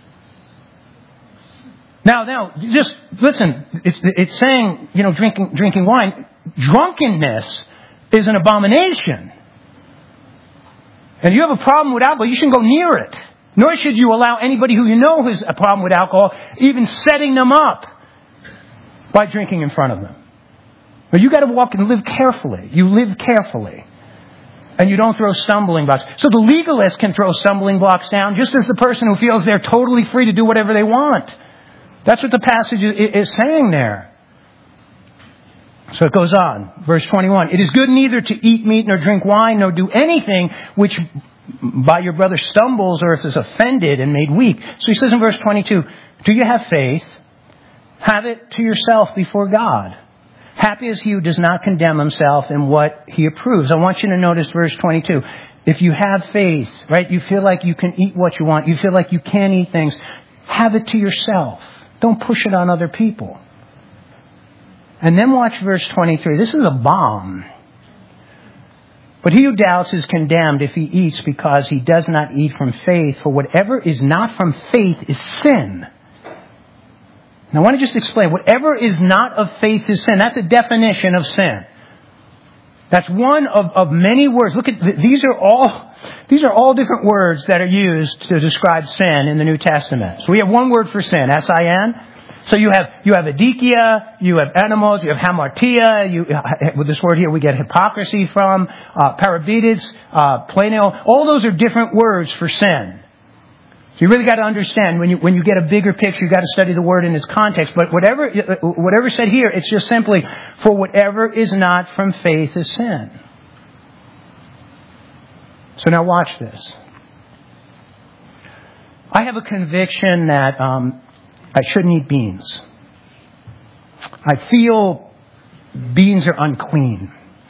Now, now, just listen, it's, it's saying, you know, drinking, drinking wine. Drunkenness is an abomination. And if you have a problem with alcohol, you shouldn't go near it. Nor should you allow anybody who you know has a problem with alcohol, even setting them up by drinking in front of them. But you got to walk and live carefully. You live carefully. And you don't throw stumbling blocks. So the legalist can throw stumbling blocks down just as the person who feels they're totally free to do whatever they want. That's what the passage is saying there. So it goes on. Verse twenty-one. It is good neither to eat meat nor drink wine nor do anything which by your brother stumbles or if is offended and made weak. So he says in verse twenty-two, do you have faith? Have it to yourself before God. Happy is he who does not condemn himself in what he approves. I want you to notice verse twenty-two. If you have faith, right, you feel like you can eat what you want. You feel like you can eat things. Have it to yourself. Don't push it on other people. And then watch verse twenty-three. This is a bomb. But he who doubts is condemned if he eats because he does not eat from faith. For whatever is not from faith is sin. Now I want to just explain. Whatever is not of faith is sin. That's a definition of sin. That's one of, of many words. Look at these are all these are all different words that are used to describe sin in the New Testament. So we have one word for sin, S I N. So you have you have adikia, you have animals, you have hamartia. You with this word here we get hypocrisy from uh, parabitis, uh, planeo. All those are different words for sin. So you really got to understand when you when you get a bigger picture, you got to study the word in its context. But whatever whatever said here, it's just simply for whatever is not from faith is sin. So now watch this. I have a conviction that um, I shouldn't eat beans. I feel beans are unclean.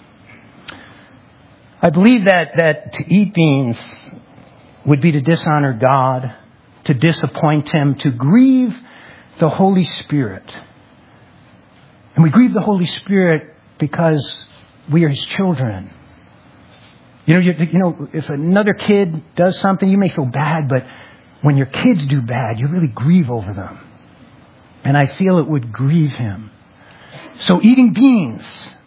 I believe that that to eat beans would be to dishonor God, to disappoint Him, to grieve the Holy Spirit. And we grieve the Holy Spirit because we are His children. You know, you, you know, if another kid does something, you may feel bad, but when your kids do bad, you really grieve over them. And I feel it would grieve Him. So eating beans,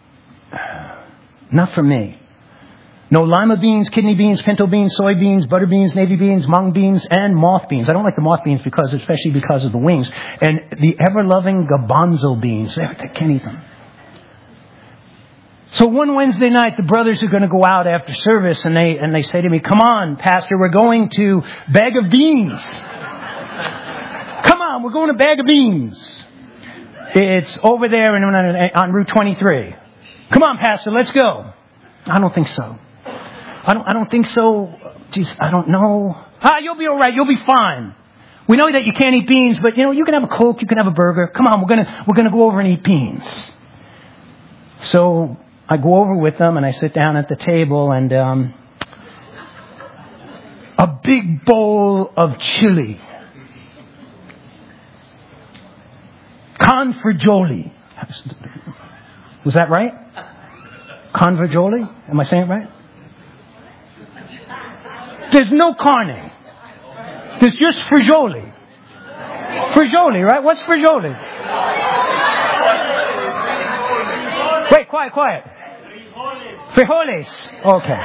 not for me. No lima beans, kidney beans, pinto beans, soybeans, butter beans, navy beans, mung beans, and moth beans. I don't like the moth beans because, especially because of the wings. And the ever-loving garbanzo beans. I can't eat them. So one Wednesday night, the brothers are going to go out after service, and they and they say to me, "Come on, Pastor, we're going to Bag of Beans. Come on, we're going to Bag of Beans. It's over there in, on, on Route twenty-three. Come on, Pastor, let's go." I don't think so. I don't. I don't think so. Jeez, I don't know. Ah, you'll be all right. You'll be fine. We know that you can't eat beans, but you know you can have a Coke, you can have a burger. Come on, we're gonna we're gonna go over and eat beans. So I go over with them and I sit down at the table, and um, a big bowl of chili, confagioli. Was that right? Confagioli? Am I saying it right? There's no carne. There's just frigioli. Frigioli, right? What's frigioli? Wait, quiet, quiet. Frijoles. Okay.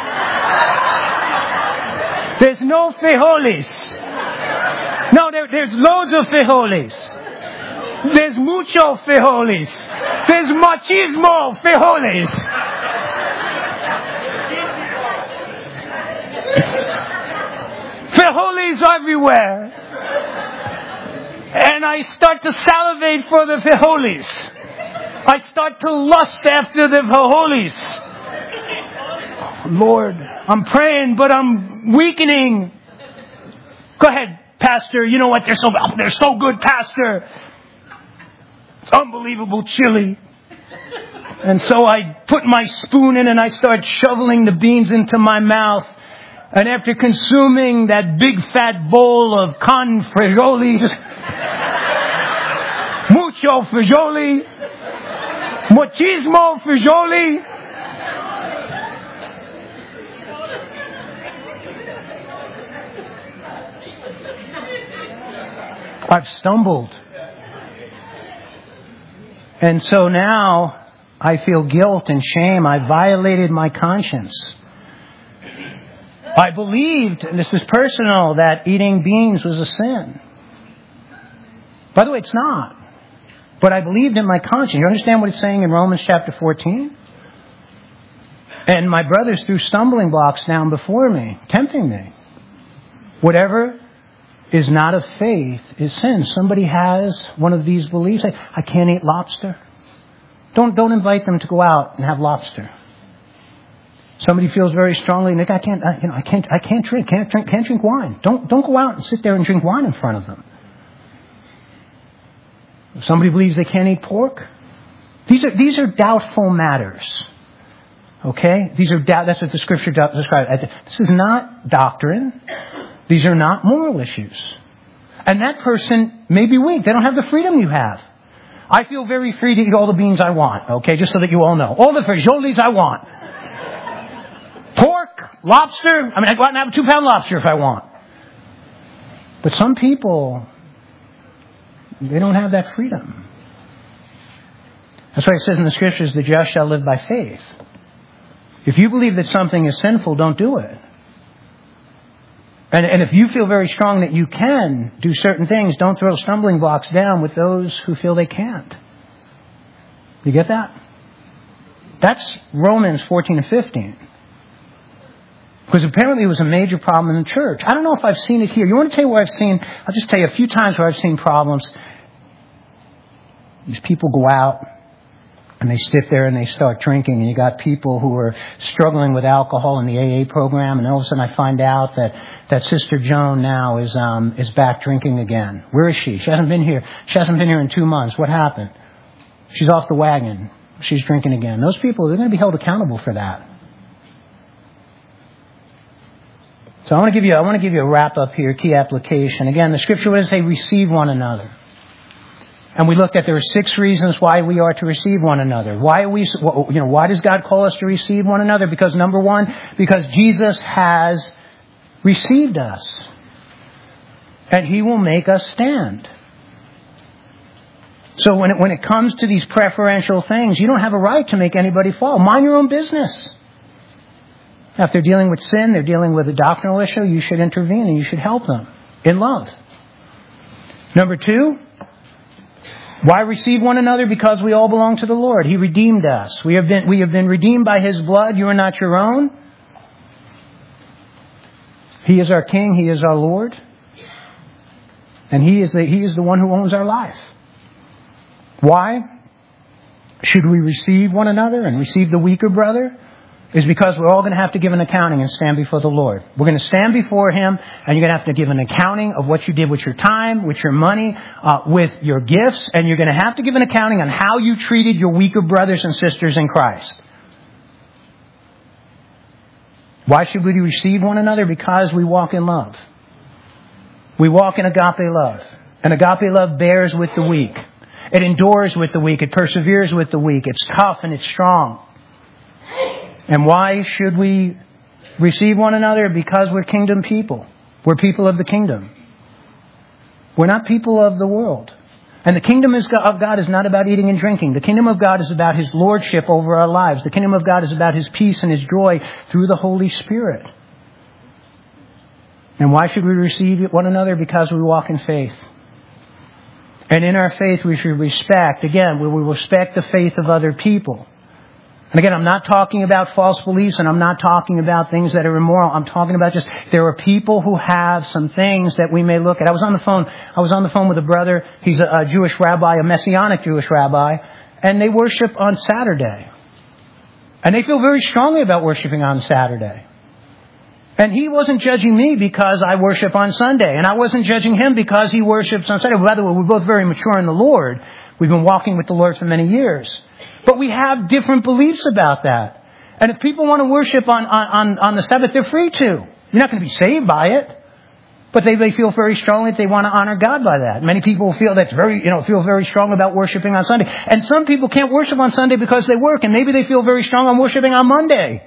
There's no frijoles. No, there, there's loads of frijoles. There's mucho frijoles. There's machismo frijoles. Frijoles everywhere. And I start to salivate for the frijoles. I start to lust after the frijoles. Lord, I'm praying, but I'm weakening. Go ahead, Pastor. You know what? They're so, they're so good, Pastor. It's unbelievable chili. And so I put my spoon in and I start shoveling the beans into my mouth. And after consuming that big fat bowl of con frijoles, mucho frijoles, machismo frijoles, I've stumbled. And so now I feel guilt and shame. I violated my conscience. I believed, and this is personal, that eating beans was a sin. By the way, it's not. But I believed in my conscience. You understand what it's saying in Romans chapter fourteen? And my brothers threw stumbling blocks down before me, tempting me. Whatever is not of faith is sin. Somebody has one of these beliefs. Like, I can't eat lobster. Don't don't invite them to go out and have lobster. Somebody feels very strongly, Nick, I can't, I, you know, I can't, I can't drink, can't drink, can't drink wine. Don't don't go out and sit there and drink wine in front of them. If somebody believes they can't eat pork, these are these are doubtful matters. Okay, these are doubt. That's what the Scripture describes. This is not doctrine. These are not moral issues. And that person may be weak. They don't have the freedom you have. I feel very free to eat all the beans I want. Okay, just so that you all know, all the frijoles I want. Pork, lobster. I mean, I go out and have a two-pound lobster if I want. But some people, they don't have that freedom. That's why it says in the Scriptures, the just shall live by faith. If you believe that something is sinful, don't do it. And, and if you feel very strong that you can do certain things, don't throw stumbling blocks down with those who feel they can't. You get that? That's Romans fourteen and fifteen. Because apparently it was a major problem in the church. I don't know if I've seen it here. You want to tell you where I've seen? I'll just tell you a few times where I've seen problems. These people go out and they sit there and they start drinking. And you got people who are struggling with alcohol in the A A program. And all of a sudden I find out that, that Sister Joan now is um, is back drinking again. Where is she? She hasn't been here. She hasn't been here in two months. What happened? She's off the wagon. She's drinking again. Those people, they're going to be held accountable for that. So I want to give you, I want to give you a wrap up here, key application. Again, the Scripture, what does it say? Receive one another. And we looked at there are six reasons why we are to receive one another. Why are we, you know, why does God call us to receive one another? Because number one, because Jesus has received us. And He will make us stand. So when it, when it comes to these preferential things, you don't have a right to make anybody fall. Mind your own business. Now, if they're dealing with sin, they're dealing with a doctrinal issue, you should intervene and you should help them in love. Number two, why receive one another? Because we all belong to the Lord. He redeemed us. We have been, we have been redeemed by His blood. You are not your own. He is our King. He is our Lord. And He is the, He is the one who owns our life. Why should we receive one another and receive the weaker brother? Is because we're all going to have to give an accounting and stand before the Lord. We're going to stand before Him, and you're going to have to give an accounting of what you did with your time, with your money, uh, with your gifts, and you're going to have to give an accounting on how you treated your weaker brothers and sisters in Christ. Why should we receive one another? Because we walk in love. We walk in agape love. And agape love bears with the weak. It endures with the weak. It perseveres with the weak. It's tough and it's strong. And why should we receive one another? Because we're kingdom people. We're people of the kingdom. We're not people of the world. And the kingdom of God is not about eating and drinking. The kingdom of God is about His lordship over our lives. The kingdom of God is about His peace and His joy through the Holy Spirit. And why should we receive one another? Because we walk in faith. And in our faith we should respect, again, we will respect the faith of other people. And again, I'm not talking about false beliefs, and I'm not talking about things that are immoral. I'm talking about just, there are people who have some things that we may look at. I was on the phone, I was on the phone with a brother. He's a, a Jewish rabbi, a Messianic Jewish rabbi, and they worship on Saturday. And they feel very strongly about worshiping on Saturday. And he wasn't judging me because I worship on Sunday. And I wasn't judging him because he worships on Sunday. By the way, we're both very mature in the Lord. We've been walking with the Lord for many years. But we have different beliefs about that. And if people want to worship on, on, on the Sabbath, they're free to. You're not going to be saved by it. But they, they feel very strongly that they want to honor God by that. Many people feel that's very, you know, feel very strong about worshiping on Sunday. And some people can't worship on Sunday because they work. And maybe they feel very strong on worshiping on Monday.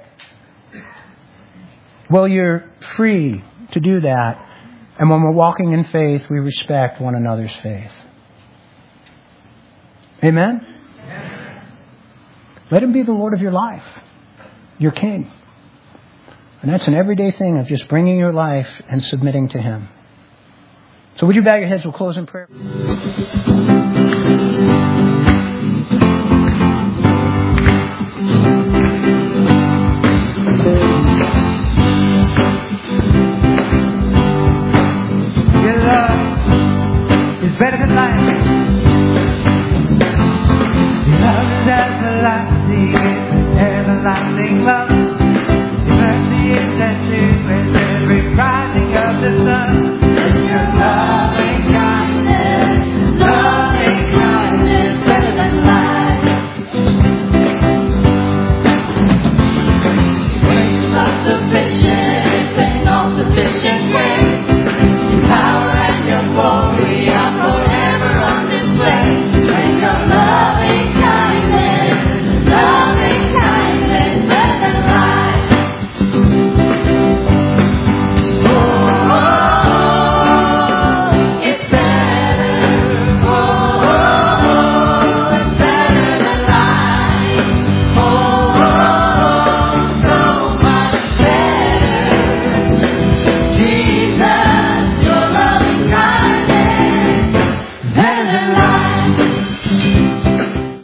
Well, you're free to do that. And when we're walking in faith, we respect one another's faith. Amen? Amen. Let Him be the Lord of your life, your King. And that's an everyday thing of just bringing your life and submitting to Him. So would you bow your heads? We'll close in prayer.